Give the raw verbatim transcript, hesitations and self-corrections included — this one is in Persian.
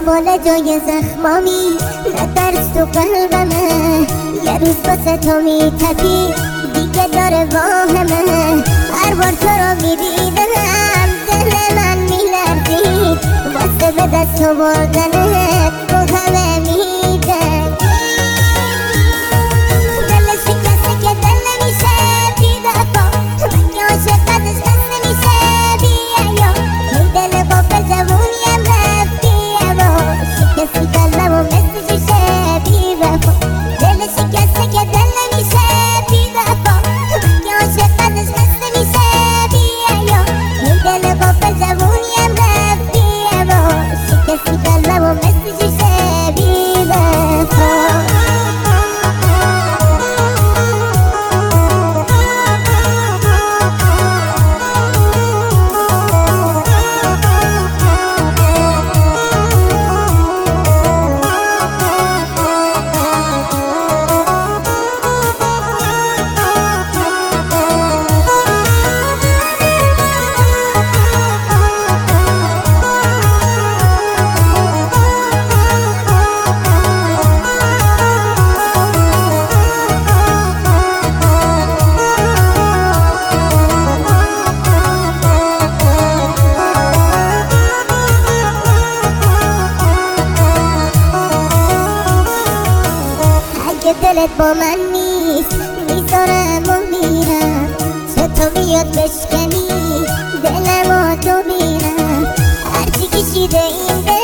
دنبال جای زخمامی، نترس تو قلبمه، یه روز باسه تو میتپی دیگه داره واهمه. هر بار تو رو میدیدم دل من میلرزید، واسه به دست آوردنت تو همه میده. دل شکسته که دل نمیشه بی وفا، من که عاشق ازش دست نمیشه بی حیا. این دل قافل جوونیم رفتی اما شکستی قلبمو مثل شیشه بی وفا. دل شکسته که دل نمیشه بی وفا، من که عاشق ازش دست نمیشه بی حیا. این دل قافل جوونیم رفتی اما شکستی قلبمو مثل شیشه بی وفا. دلت با من نیست میذارم و میرم، چطور بیاد بشکنی دلم و تو میرم. هرچی کشیده این